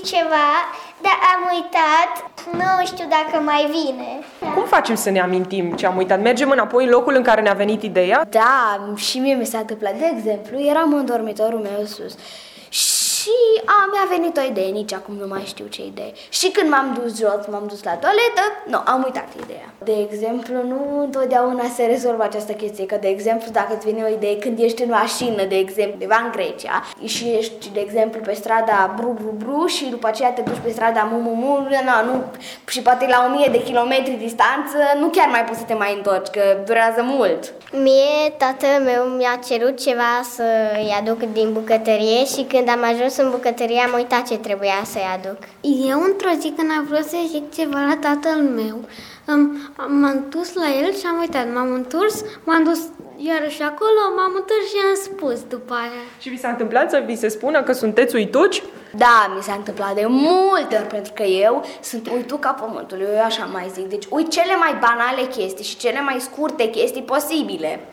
ceva, dar am uitat. Nu știu dacă mai vine. Cum facem să ne amintim ce am uitat? Mergem înapoi în locul în care ne-a venit ideea? Da, și mie mi s-a întâmplat. De exemplu, eram în dormitorul meu sus și mi-a venit o idee, nici acum nu mai știu ce idee. Și când m-am dus jos, m-am dus la toaletă, am uitat ideea. De exemplu, nu întotdeauna se rezolvă această chestie, că de exemplu, dacă îți vine o idee când ești în mașină, de exemplu, undeva în Grecia, și ești, de exemplu, pe strada Bru și după aceea te duci pe strada Mu, nu, și poate la 1000 de kilometri distanță, nu chiar mai poți să te mai întorci, că durează mult. Mie, tatăl meu mi-a cerut ceva să-i aduc din bucătărie și când am ajuns în bucătărie am uitat ce trebuia să-i aduc. Eu într-o zi când am vrut să zic ceva la tatăl meu, m-am dus la el și am uitat. M-am întors, m-am dus iarăși acolo, m-am întors și am spus după aia. Și vi s-a întâmplat să vi se spună că sunteți uituci? Da, mi s-a întâmplat de multe ori, pentru că eu sunt uituc ca pământul, eu așa mai zic. Deci uit cele mai banale chestii și cele mai scurte chestii posibile.